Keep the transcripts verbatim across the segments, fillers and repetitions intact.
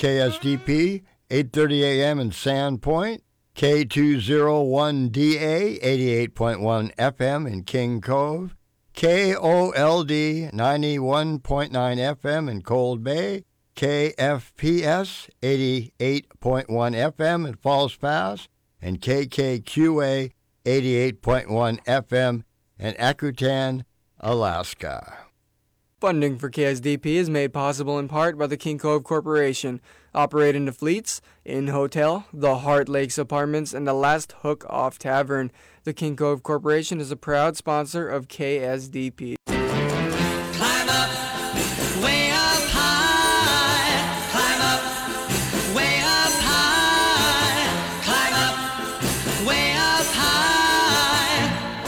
K S D P, eight thirty a.m. in Sandpoint, K two oh one D A, eighty-eight point one F M in King Cove, K O L D, ninety-one point nine F M in Cold Bay, K F P S, eighty-eight point one F M in Falls Pass, and K K Q A, eighty-eight point one F M in Akutan, Alaska. Funding for K S D P is made possible in part by the King Cove Corporation, operating the Fleets, Inn Hotel, the Heart Lakes Apartments, and the Last Hook Off Tavern. The King Cove Corporation is a proud sponsor of K S D P. Climb up, way up high. Climb up, way up high. Climb up, way up high.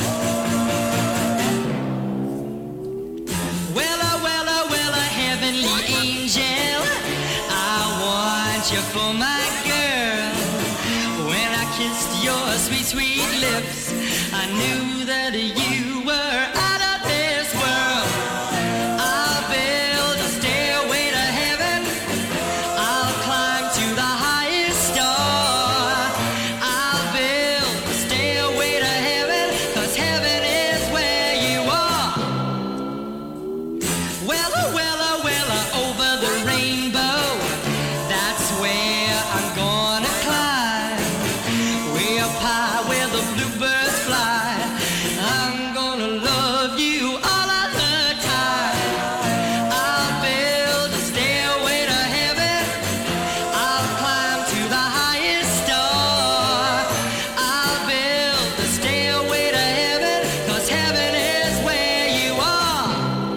Wella, wella, wella, heavenly angel, I want you for my girl. When I kissed your sweet, sweet lips, I knew that you were out of this world. I'll build a stairway to heaven. I'll climb to the highest star. I'll build a stairway to heaven, 'cause heaven is where you are. Wella, wella, wella, over the rainbow, that's where I'm gonna climb. Way up high where the bluebirds fly, I'm gonna love you all of the time. I'll build a stairway to heaven. I'll climb to the highest star. I'll build a stairway to heaven, 'cause heaven is where you are.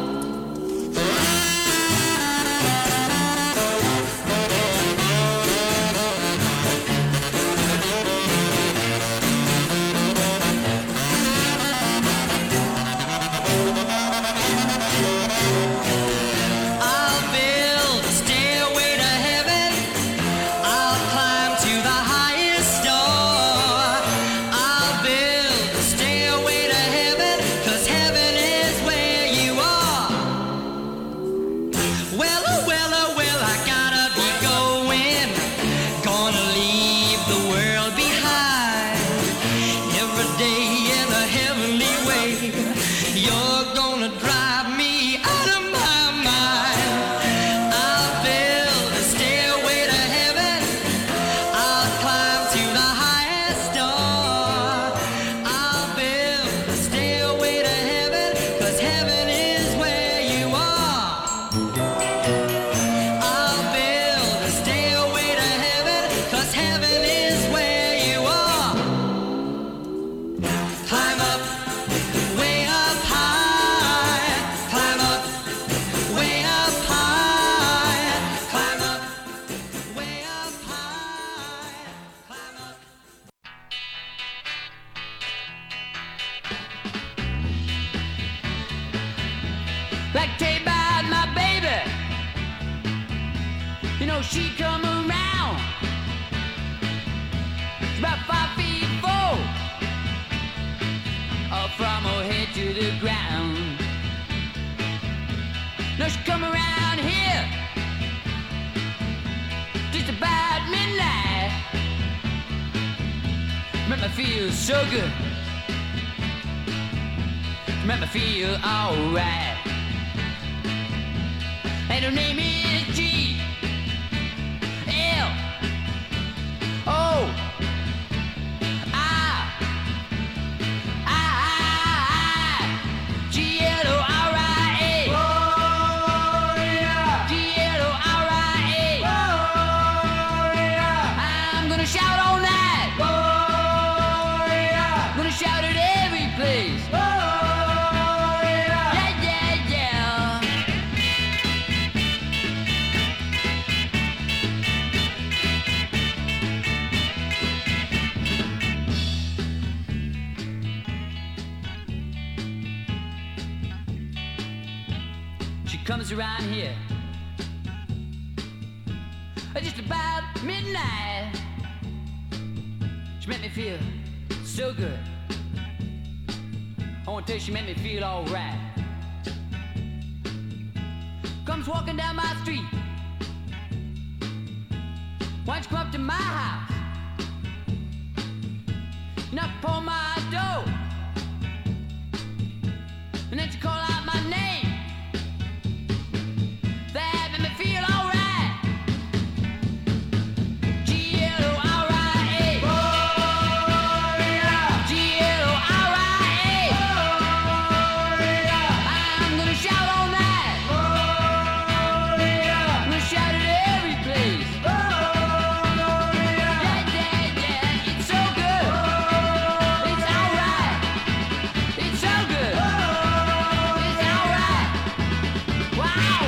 I'll build a stairway to heaven. I'll climb to the highest star. I'll build a stairway to heaven, 'cause heaven is where you are. Well, oh, well, oh, well, I gotta be going. Gonna leave the world behind. Every day in a heavenly way, you're gonna drive me out of my mind. I'll build a stairway to heaven. I'll climb to the highest star. I'll build a stairway to heaven, 'cause heaven is where you are. I'll build a stairway to heaven, 'cause heaven is where you are. Climb up, way up high. Climb up, way up high. Climb up, way up high. Climb up. Like tell you about my baby. You know she come around. She's about five feet four, up from her head to the ground. Now she come around here just about midnight. Make me feel so good. Make me feel alright. And her name is G L O I I G L O R I A. G L O R I A. I'm gonna shout all night. Gonna shout at every place. Yeah, yeah, yeah. She comes around here just about midnight. She made me feel so good. I wanna tell you, she made me feel alright. Comes walking down my street Why don't you come up to my house? Knock upon my door, and then you call out my name. That made me feel alright. G L O R I A, G L O R I A. I'm gonna shout all night. I'm gonna shout it every place. Yeah, yeah, yeah, it's so good. It's alright. It's so good. It's alright. Wow.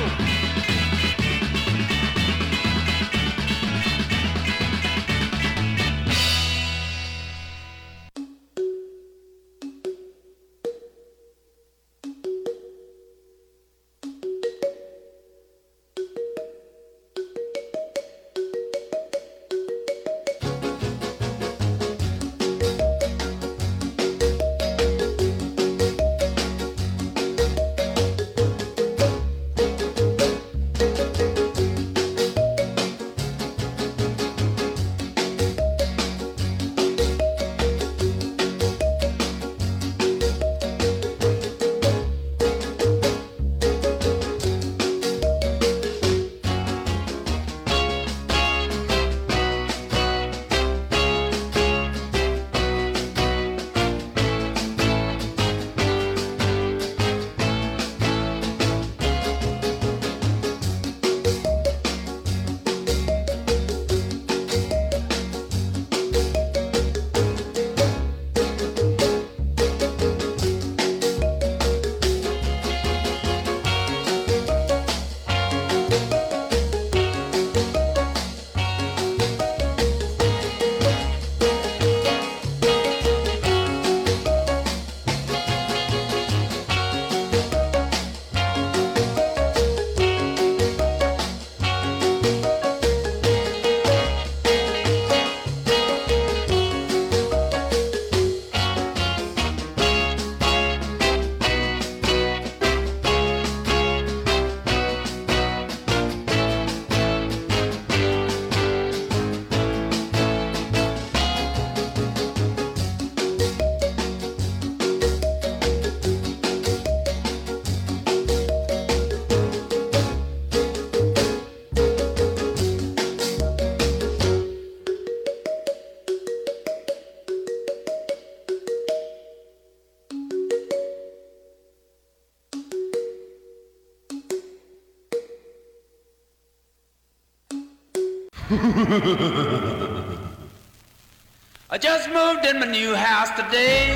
I just moved in my new house today.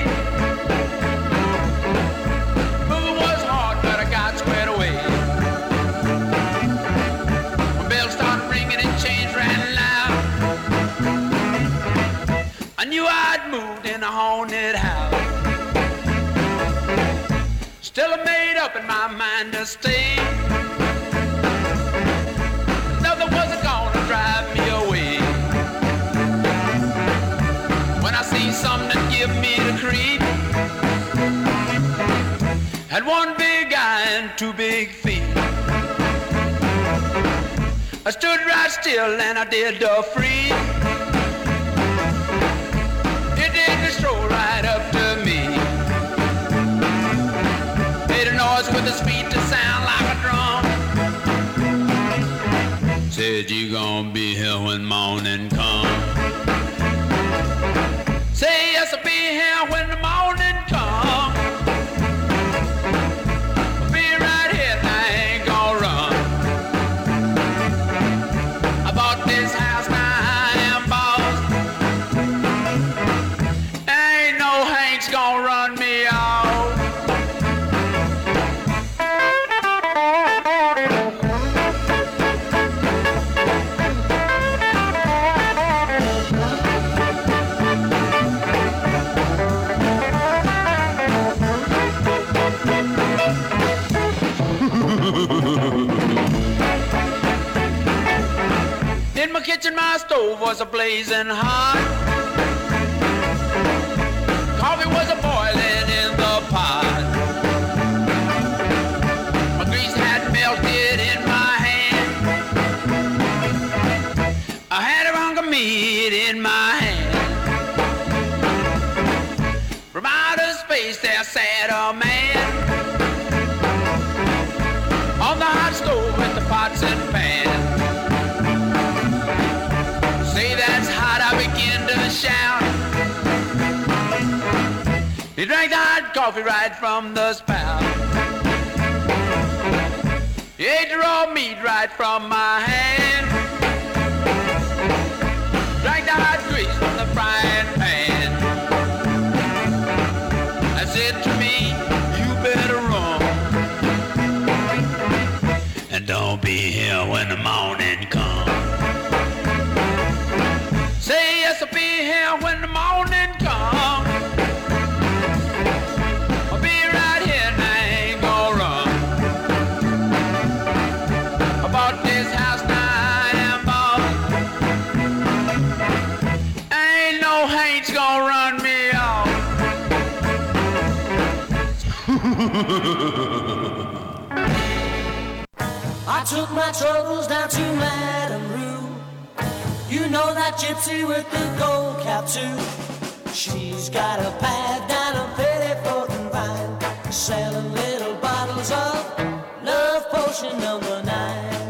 Moving was hard, but I got squared away. My bell started ringing and chains ran loud. I knew I'd moved in a haunted house. Still I made up in my mind to stay. Nothing wasn't gonna drive me away. When I see something that give me the creep, had one big eye and two big feet. I stood right still and I did the free. It did stroll right up to me. Made a noise with his feet to sound like a drum. Said you gon' be here when morning comes. Say yes, I'll be here when the morning comes. I'll be right here and I ain't gonna run. I bought this house, now I am boss. Ain't no Hank's gonna run me off. In my kitchen, my stove was a blazing hot. Coffee was a boiling in the pot. My grease had melted in my hand. I had it meat in my hand. From outer space there sat a man on the hot stove with the pots and pans. Say that's hot, I begin to shout. He drank the hot coffee right from the spout. He ate the raw meat right from my hand. Drank the hot grease from the frying pan. I said to me, you better run, and don't be here when the morning comes. Say yes, I'll be here when the morning comes. I'll be right here and I ain't gonna run. I bought this house night and bought. Ain't no Hank's gonna run me off. I took my troubles down to Madame Rue. You know that gypsy with the gold cap too. She's got a pad down on Pettifourth and Vine, selling little bottles of love potion number nine.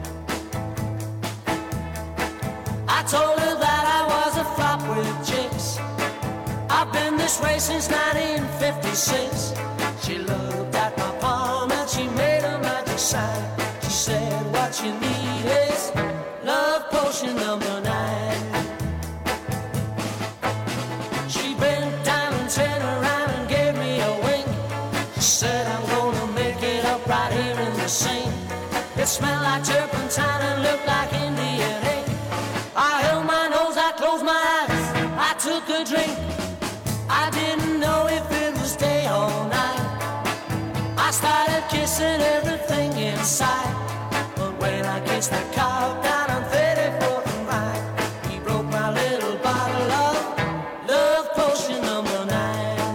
I told her that I was a flop with chicks. I've been this way since nineteen fifty-six. She looked at my palm and she made a magic sign. She said, what you need is love potion number nine. She bent down and turned around and gave me a wink. She said, I'm gonna make it up right here in the sink. It smelled like turpentine and looked like Indian ink. I held my nose, I closed my eyes, I took a drink. I didn't know if it was day or night. I started kissing everything inside. But when I kissed that cow down on thirty-fourth and Vine, he broke my little bottle of love potion number nine.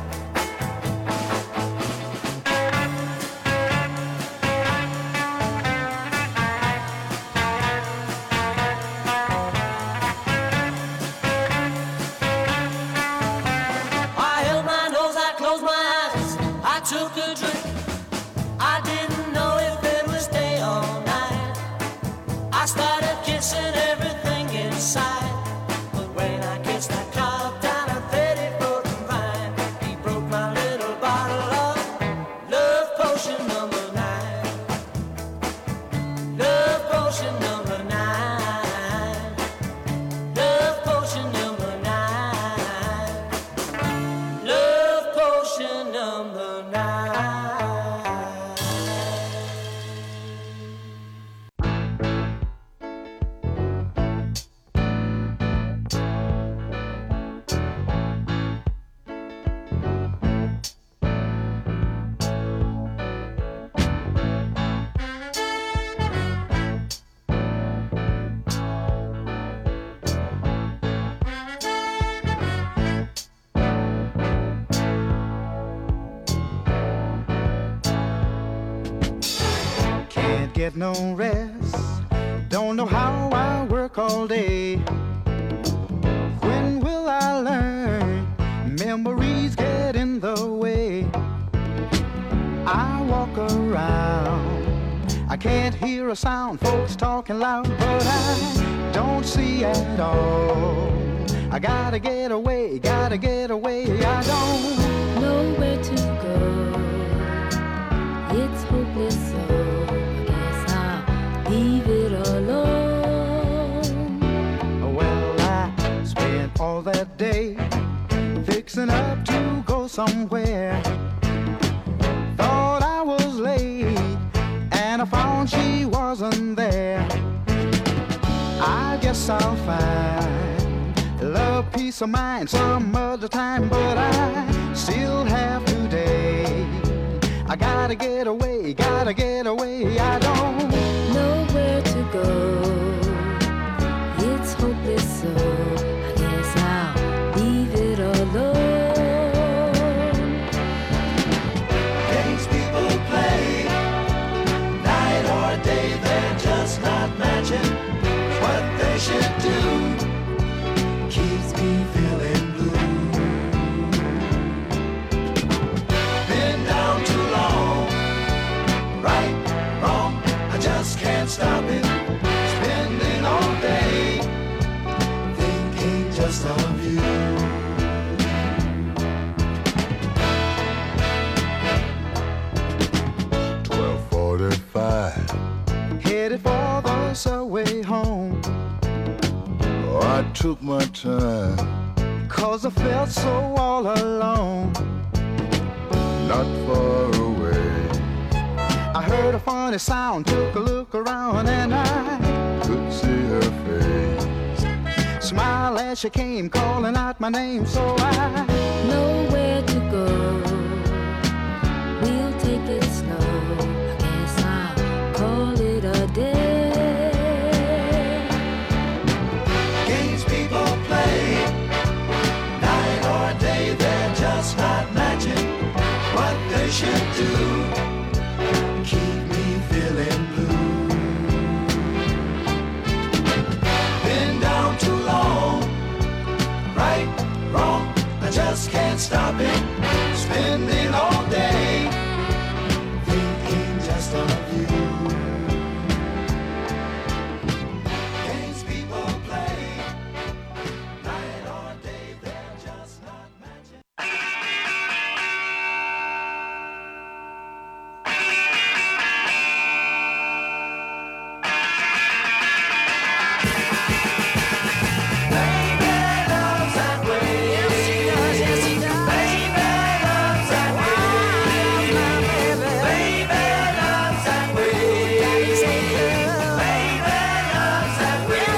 I held my nose, I closed my eyes, I took a drink. I didn't know if it was day or night. I started kissing everything inside. But when I kissed that cow down on thirty-fourth and Vine, he broke my little bottle of love potion number nine. Love potion number nine. Love potion number nine. Love potion number nine. Can't get no rest, don't know how I work all day. When will I learn? Memories get in the way. I walk around, I can't hear a sound, folks talking loud, but I don't see at all. I gotta get away, gotta get away, I don't know where to go. It's hopeless, so I guess I'll leave it alone. Well, I spent all that day fixing up to go somewhere. Thought I was late, and I found she wasn't there. I guess I'll find love, peace of mind some other time, but I still have today. I gotta get away, gotta get away, I don't know where to go. It's hopeless, so I guess I'll leave it alone. Games people play, night or day, they're just not matching what they should do. closer way home. Oh, I took my time, 'cause I felt so all alone. not far away. I heard a funny sound, took a look around, and I Could see her face. smiled as she came, calling out my name. So I Nowhere to go. We'll take it slow. I guess I'll call it a day. Games people play, night or day, they're just not matching what they should do. Keep me feeling blue. Been down too long, right, wrong, I just can't stop it. Spending all day thinking just of you. Games people play, night or day, they're just not matching. Baby loves that way. Yes, she does. Yes, she does. Baby loves that way. Baby loves that way. Baby loves that way.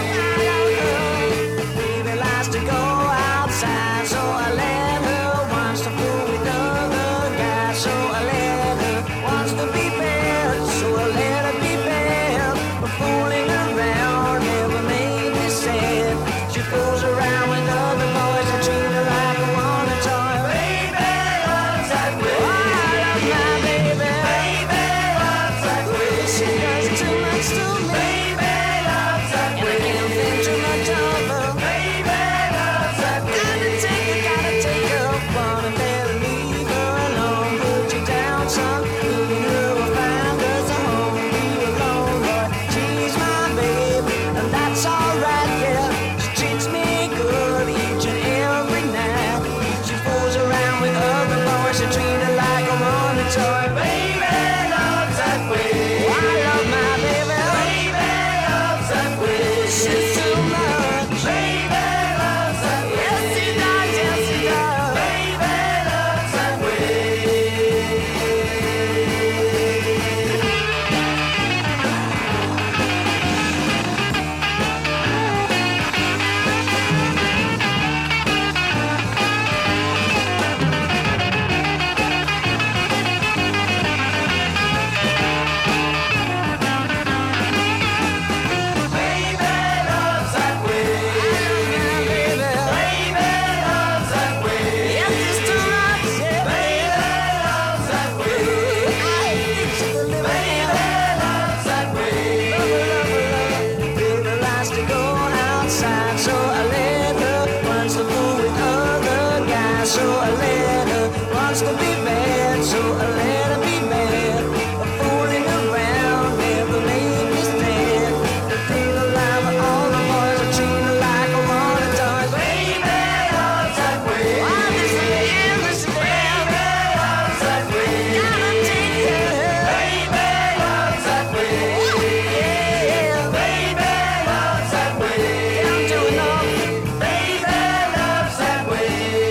Baby likes to go outside, so I let her. Wants to fool with other guys, so I let her. Wants to be bad, so I let her be bad. But fooling around never made me sad. She fools around with other boys and treat her like a wanted toy. Baby loves that way. I love my baby. Baby loves that way. She does too much to me. Baby loves that way. And I can't think too much of her. Baby loves that way. Gotta take her, gotta take her. Wanna never leave her alone. Put you down, son. Leaving her will find us a home. Leave her alone, Lord. She's my baby, and that's alright, yeah. She treats me good each and every night. She fools around with other boys, she treat her like a wanted toy. Baby loves that way. I love my baby. Baby loves that way. She's too much. Baby loves that way. Yes, he does. Yes, he does. Baby loves that way. Baby loves that way. Baby, baby loves that way. Yes, it's too much. Baby loves that way. Baby loves that way. Baby likes to go outside, so I let her. Wants to fool with other guys, so I let her. Wants to be bad, so I let her be bad. But fooling around never made me stand. The feel alive with all the boys, I treat her like a wanted toy. Baby loves that way. Why this is this baby loves that way. Gotta take her. Baby loves that way. Yeah, baby loves that way. Can't do enough. Baby loves that way.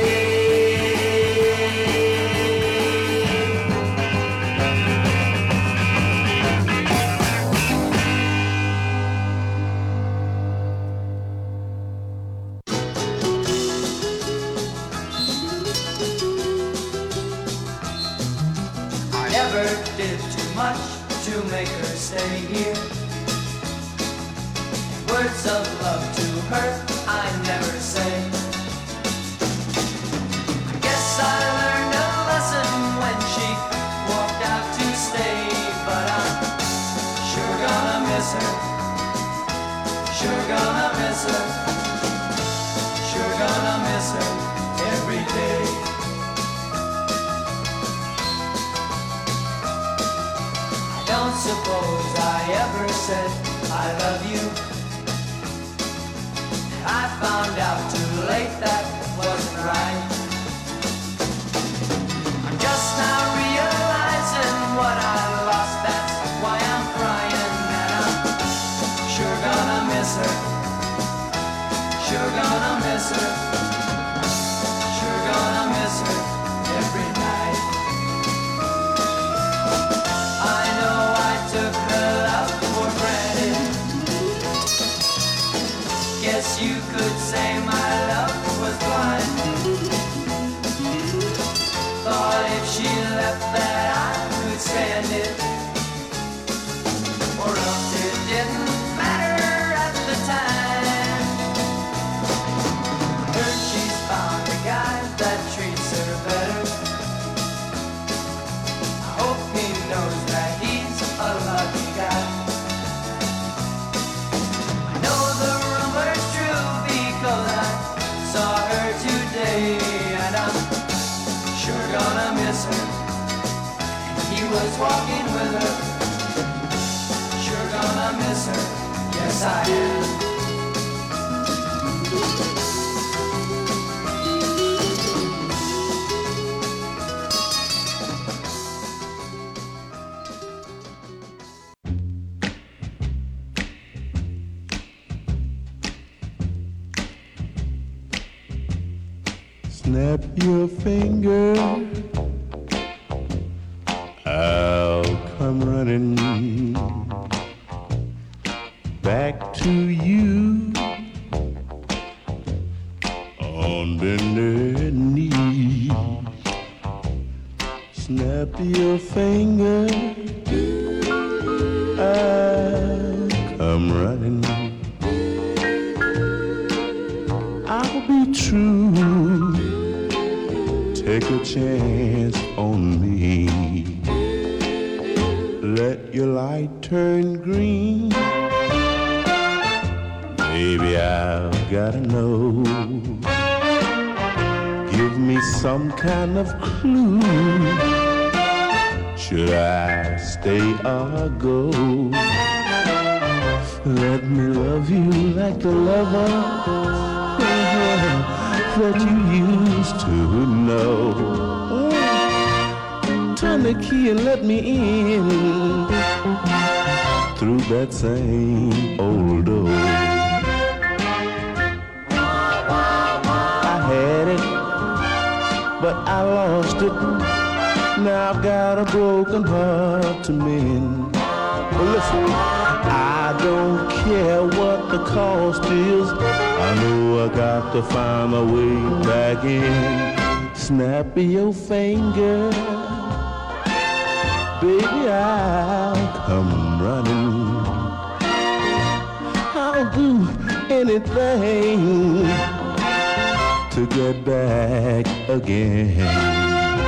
I never did too much to make her stay here. Words of love to her I never say. I guess I learned a lesson when she walked out to stay. But I'm sure gonna miss her. Sure gonna miss her. Sure gonna miss her every day. Don't suppose I ever said I love you. I found out too late that wasn't right. I'm just now realizing what I lost. That's why I'm crying, and I'm miss her. Sure gonna miss her. Sure gonna miss her every night. I know I took her love for granted. Guess you could say my love was blind. Thought if she left that I could stand it, or else it didn't matter at the time. Heard she's found a guy that treats her better. I hope he knows that he's a lucky guy. I know the rumor's true because I saw her today, and I'm sure gonna miss her. He was walking with her. Sure gonna miss her. Yes, I am. Snap your finger, I'll come running back to you on bended knee. Snap your finger, I'll come running. I'll be true. Take a chance on me. Let your light turn green. Baby, I've gotta know. Give me some kind of clue. Should I stay or go? Let me love you like the lover that you used to know. Oh, turn the key and let me in through that same old door. I had it, but I lost it. Now I've got a broken heart to mend. But listen, I don't care what the cost is. I know I got to find my way back in. Snap your finger, baby, I'll come running. I'll do anything to get back again.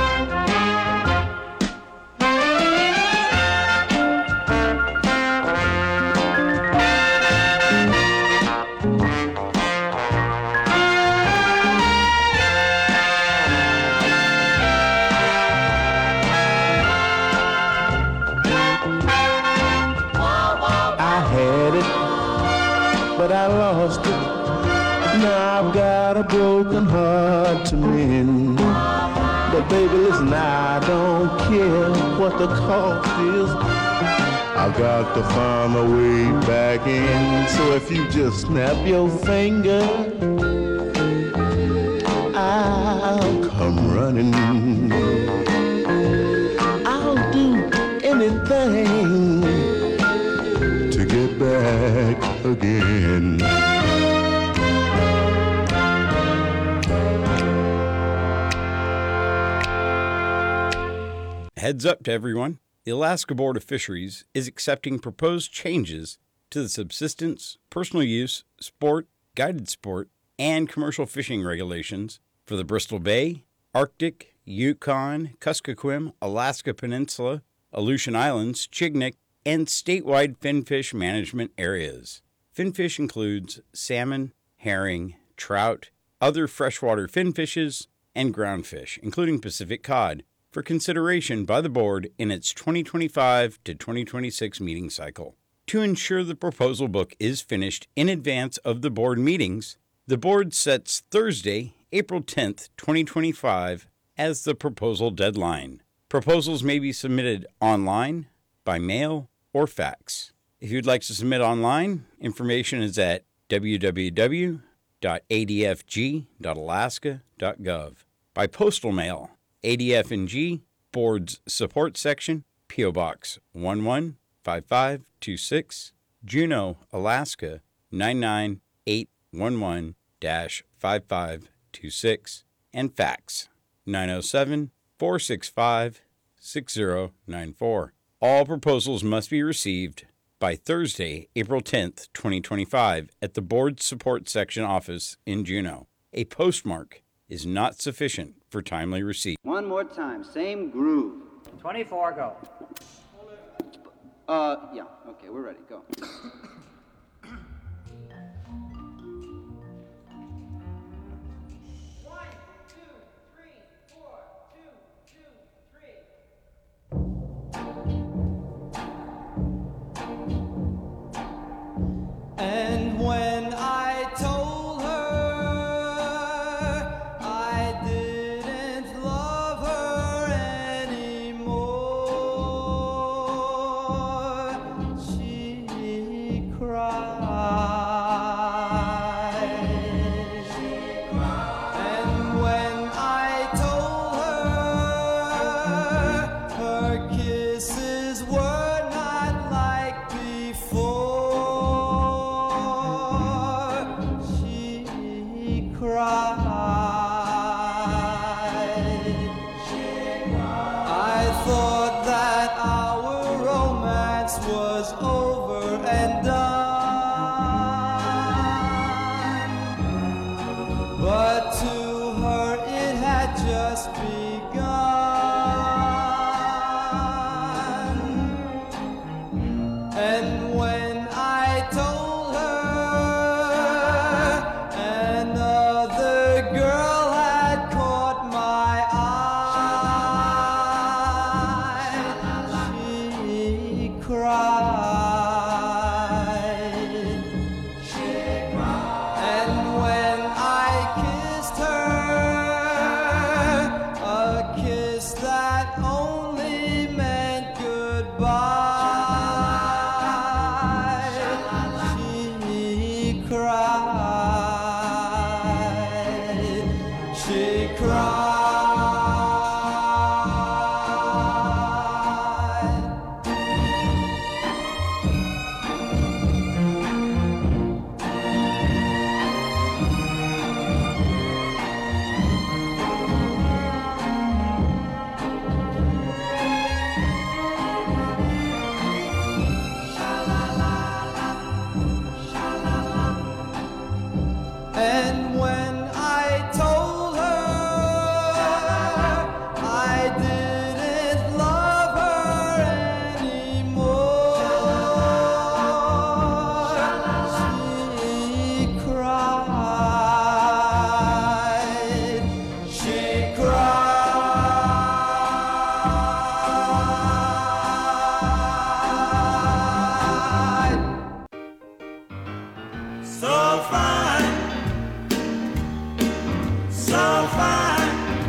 But I lost it. Now I've got a broken heart to mend. But baby, listen, I don't care what the cost is. I've got to find my way back in. So if you just snap your finger, I'll come running. I'll do anything to get back again. Heads up to everyone. The Alaska Board of Fisheries is accepting proposed changes to the subsistence, personal use, sport, guided sport, and commercial fishing regulations for the Bristol Bay, Arctic, Yukon, Kuskokwim, Alaska Peninsula, Aleutian Islands, Chignik, and statewide finfish management areas. Finfish includes salmon, herring, trout, other freshwater finfishes, and groundfish, including Pacific cod, for consideration by the board in its twenty twenty-five to twenty twenty-six meeting cycle. To ensure the proposal book is finished in advance of the board meetings, the board sets Thursday, April tenth, twenty twenty-five as the proposal deadline. Proposals may be submitted online, by mail, or fax. If you'd like to submit online, information is at w w w dot a d f g dot alaska dot gov. By postal mail, A D F N G, Board's Support Section, P O. Box one one five five two six, Juneau, Alaska nine nine eight one one dash five five two six, and fax nine oh seven, four six five, six oh nine four. All proposals must be received by Thursday, April tenth, twenty twenty-five, at the Board Support Section office in Juneau. A postmark is not sufficient for timely receipt. One more time, same groove. twenty-four, go. Uh, yeah, okay, we're ready, go. And when I told her I didn't love her anymore, she cried. She cried. And when I told her her kisses were not like before, I thought that our romance was over and done, but to her it had just begun. And when I told her another girl had caught my eye, she cried. She cried. And when I kissed her, a kiss that only meant goodbye, she cried. She cried. And when I told her I didn't love her anymore, she cried. She cried. So fine. So fine,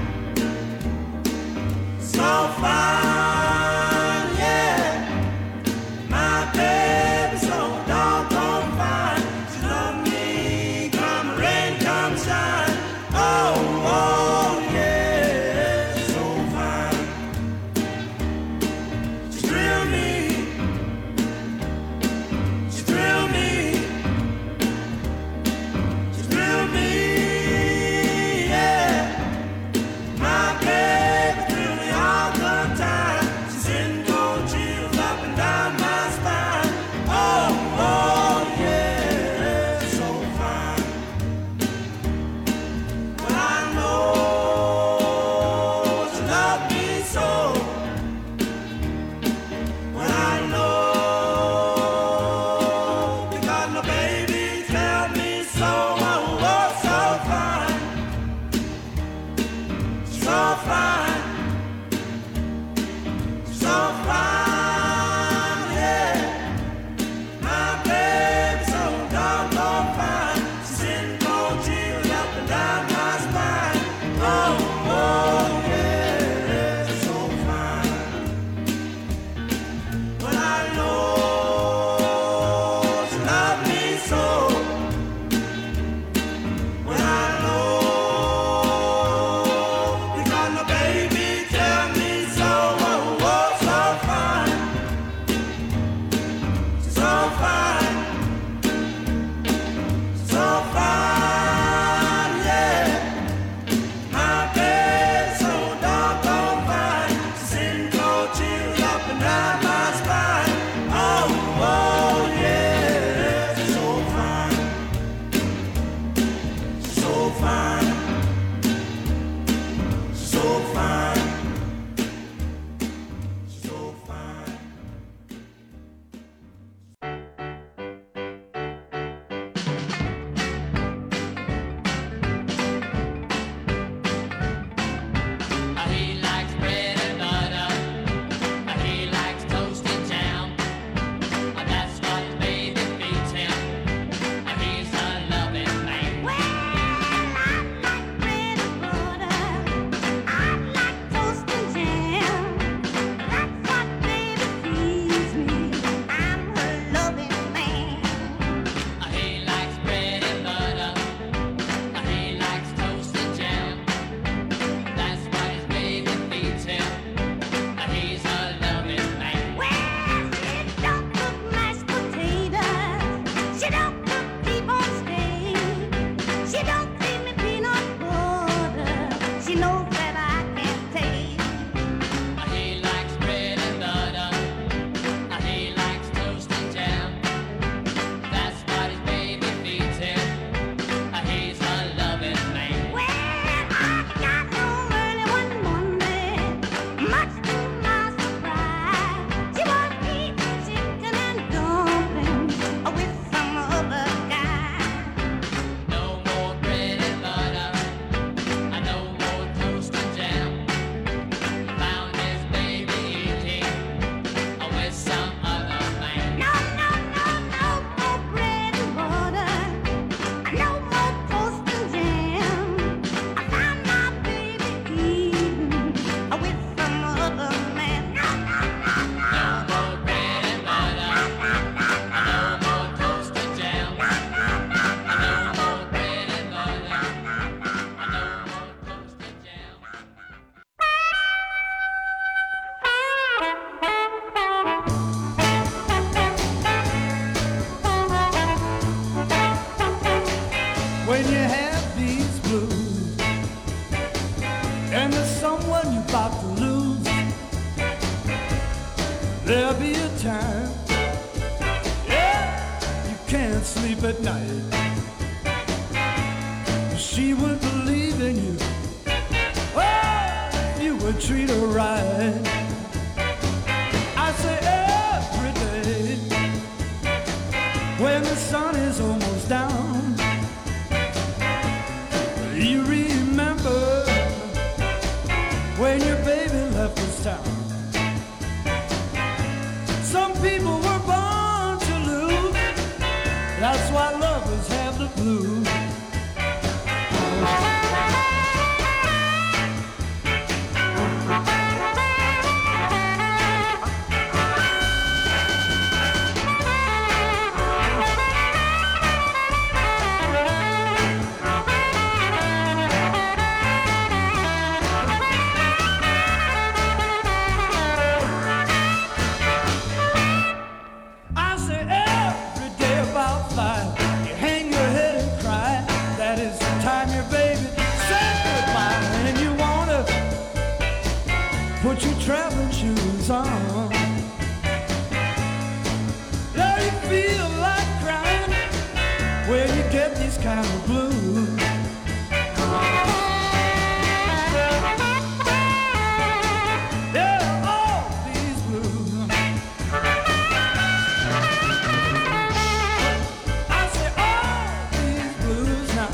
so fine, yeah. My baby's so doggone fine. She loves me, come rain, come shine. Oh, oh, yeah, so fine. She thrilled me, she thrilled me, she thrilled me. Yeah. night. She would believe in you. Oh, you would treat her right. I say every day when the sun is almost down, you remember when your baby left this town. Some people were born to lose. That's why lovers have the blues. I say every day about five, you hang your head and cry. That is the time your baby said goodbye, and you wanna put your traveling shoes on. Yeah, you feel like crying when you get these kind of blues. Yeah, all these blues. I say all these blues now.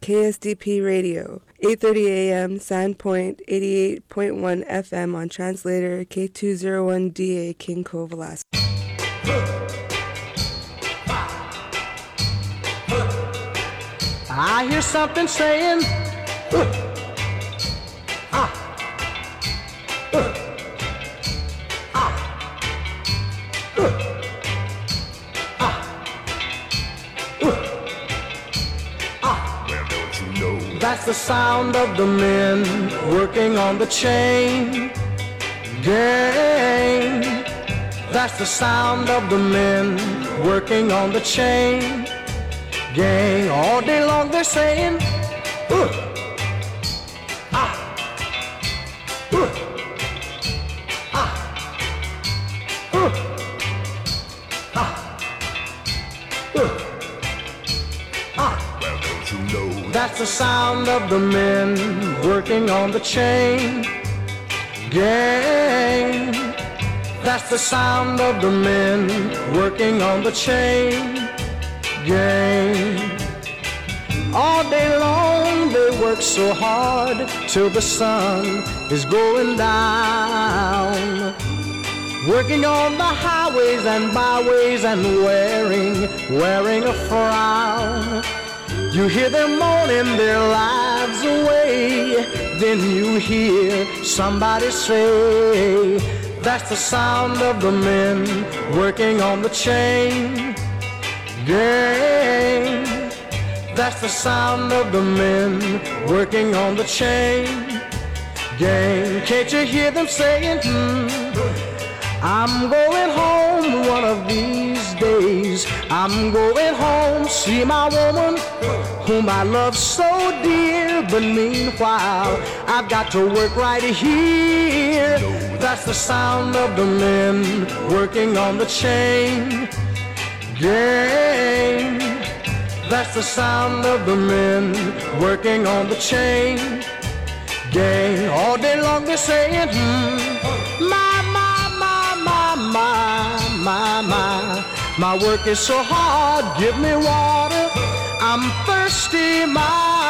K S D P Radio, eight thirty a.m. Sandpoint, eighty-eight point one F M on translator K two oh one D A, King Cove, Alaska. I hear something saying, uh, ah, uh, ah, uh, ah, uh, ah. Well, don't you know? That's the sound of the men working on the chain gang. That's the sound of the men working on the chain gang. All day long they're saying, uh, ah, uh, ah, uh, ah, uh, ah. Well, don't you know? That's the sound of the men working on the chain gang. That's the sound of the men working on the chain gang. All day long they work so hard till the sun is going down, working on the highways and byways and wearing, wearing a frown. You hear them moaning their lives away, then you hear somebody say, that's the sound of the men working on the chain gang. That's the sound of the men working on the chain gang. Can't you hear them saying, hmm, I'm going home one of these days. I'm going home, see my woman whom I love so dear. But meanwhile, I've got to work right here. That's the sound of the men working on the chain gang. That's the sound of the men working on the chain gang. All day long they're saying, hmm, my, my, my, my, my, my, my, my work is so hard, give me water, I'm thirsty, my,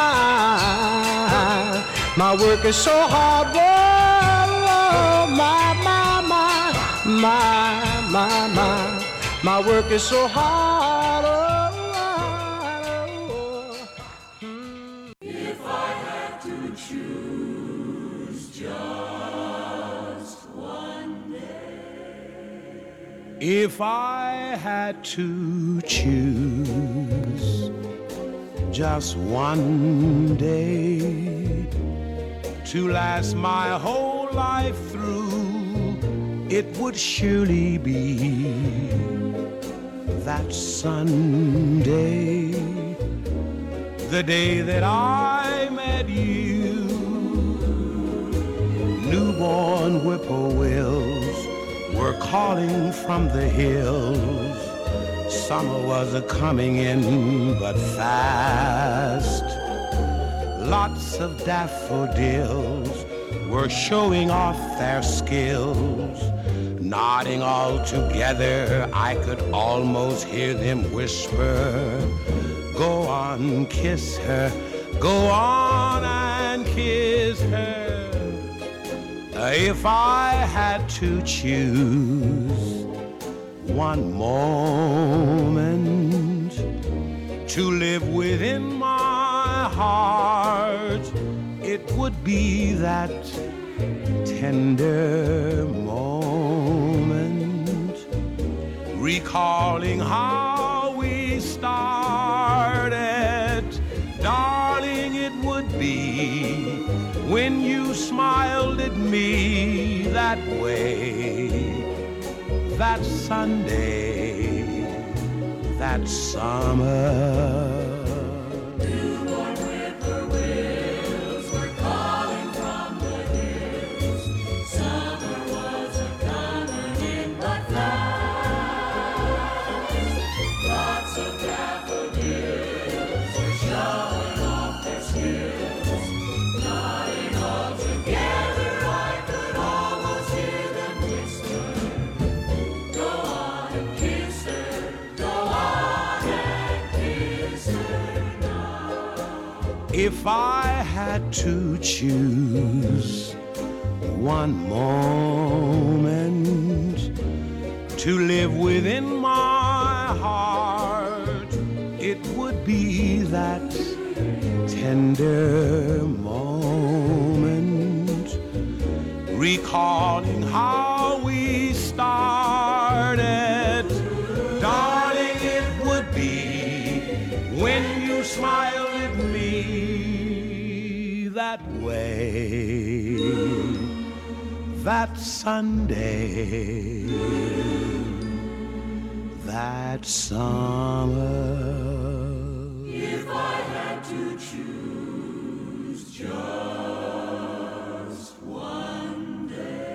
my work is so hard, whoa, my, my, my, my, my, my. My work is so hard. Oh, oh, oh. If I had to choose just one day. If I had to choose just one day to last my whole life through, it would surely be that Sunday, the day that I met you. Newborn whippoorwills were calling from the hills. Summer was a-coming in but fast. Lots of daffodils were showing off their skills. Nodding all together, I could almost hear them whisper, go on, kiss her, go on and kiss her. If I had to choose one moment to live within my heart, it would be that tender moment, recalling how we started. Darling, it would be when you smiled at me that way, that Sunday, that summer. Go on and kiss her. If I had to choose one moment to live within my heart, it would be that tender moment, recalling how we started. Darling, it would be when you smiled at me that way, that Sunday, that summer. If I had to choose just one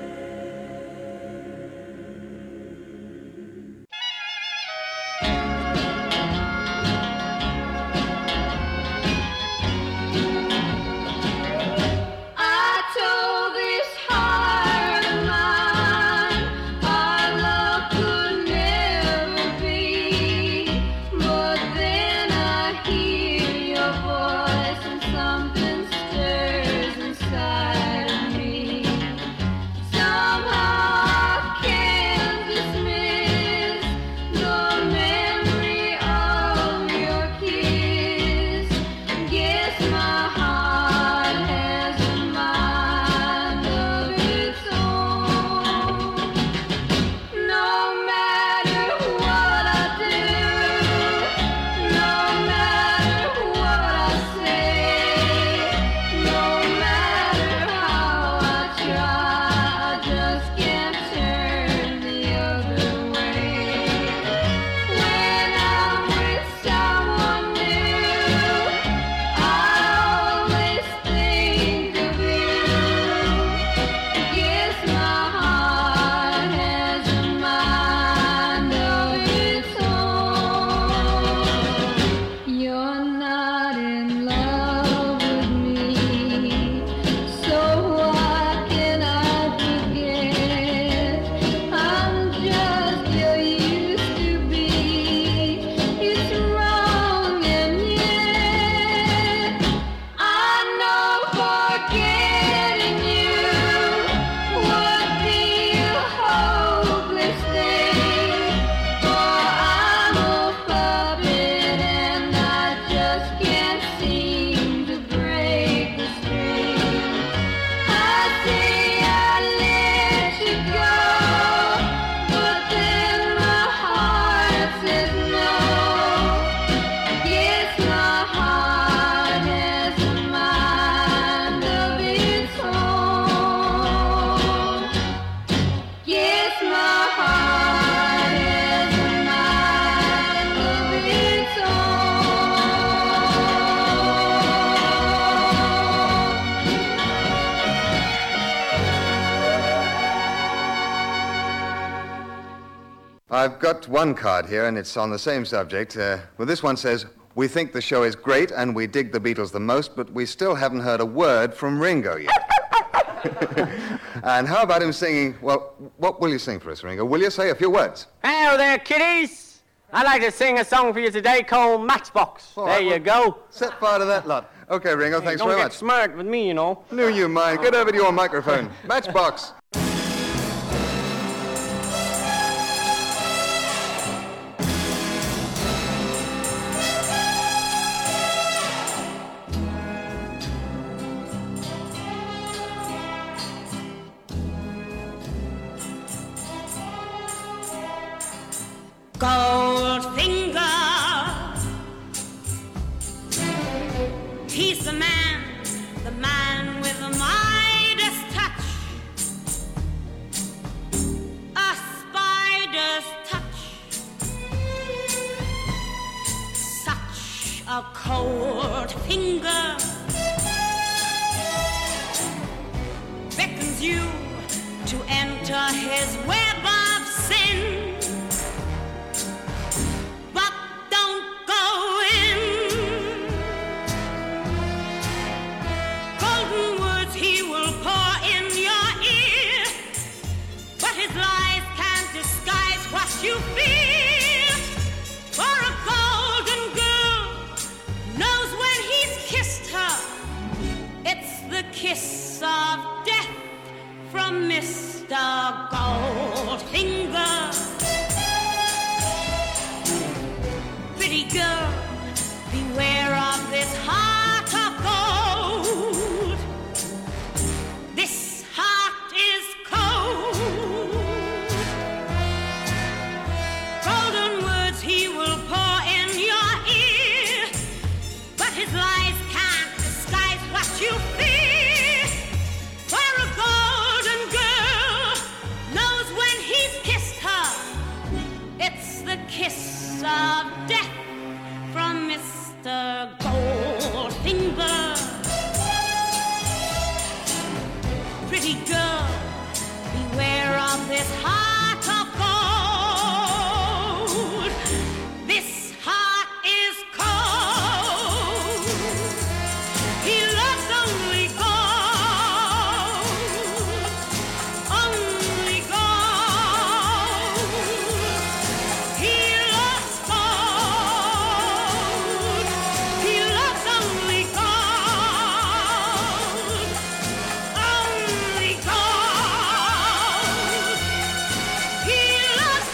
I've got one card here, and it's on the same subject. Uh, well, this one says, we think the show is great, and we dig the Beatles the most, but we still haven't heard a word from Ringo yet. And how about him singing, well, what will you sing for us, Ringo? Will you say a few words? Hello there, kiddies. I'd like to sing a song for you today called Matchbox. All there right, you well, go. Set fire to that lot. Okay, Ringo, Hey, thanks don't very get much. smart with me, you know. Knew you mind. Get over to your microphone. Matchbox. Goldfinger, he's the man, the man with the Midas touch, a spider's touch, such a cold finger beckons you to enter his web of sin. You feel, for a golden girl knows when he's kissed her Goldfinger. Pretty girl, beware of this heart of gold. This heart is cold. Golden words he will pour in your ear, but his lies can't disguise what you fear. For a golden girl knows when he's kissed her, it's the kiss of death from Mister Goldfinger. Pretty girl, beware of this heart of gold. This heart is cold. He loves only gold, only gold. He loves gold. He loves only gold, only gold. He loves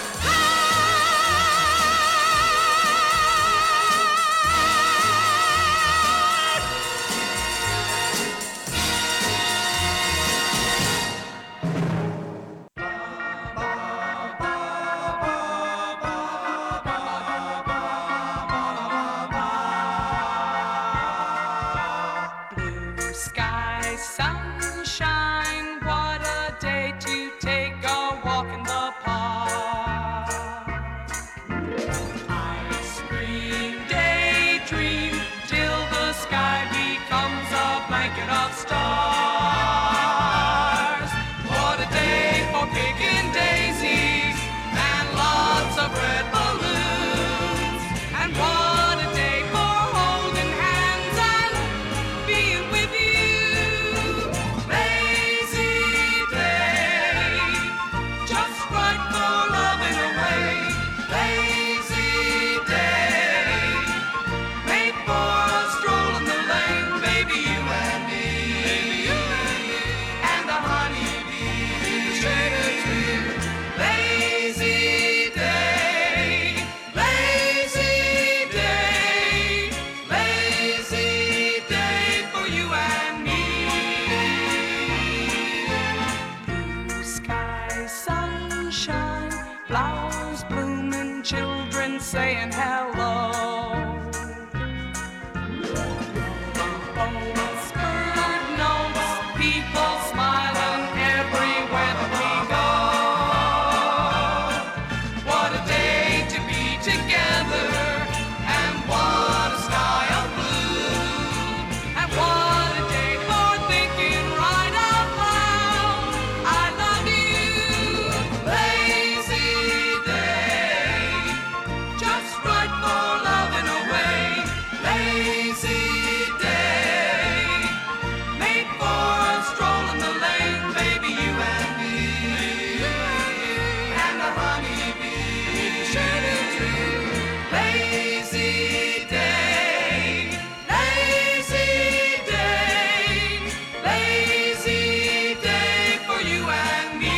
Blue sky, sunshine, what a day to take a walk in the park. Ice cream, daydream, till the sky becomes a blanket of stars. What a day for picking daisies and lots of red balloons. And what a day for holding hands and being with you. Lazy day, just right for loving away. Lazy day, made for a stroll in the lane. Baby, you and me, baby, you and me, and the honeybee. Lazy day, lazy day, lazy day for you and me. Blue sky, sunshine, flowers blooming, children saying hello. Whispered notes, people smiling everywhere that we go. What a day to be together, and what a sky of blue, and what a day for thinking right out loud, I love you. Lazy day, just right for loving away. Lazy day, made for a stroll in the lane. Baby, you and me, and the honeybee. Lazy day, lazy day, lazy day for you and me.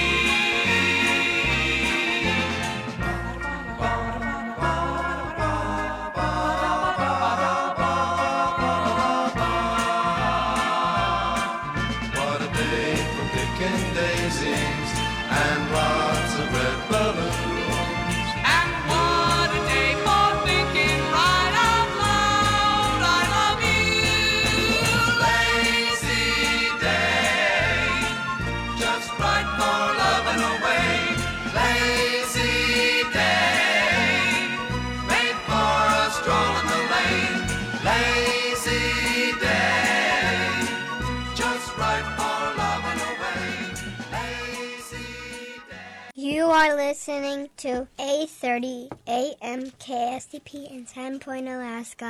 What a day for picking daisies and lots of red balloons. And what a day for thinking right out loud, I love you. Lazy day, just right for loving away. Lazy day, made for a stroll in the lane. Lazy day, just right for loving away. Lazy You are listening to eight thirty A M K S D P in Sand Point, Alaska.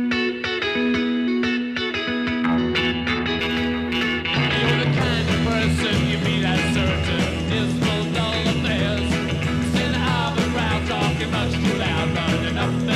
Person you meet at certain dismal dull affairs. Sitting out the crowd talking much too loud, running up the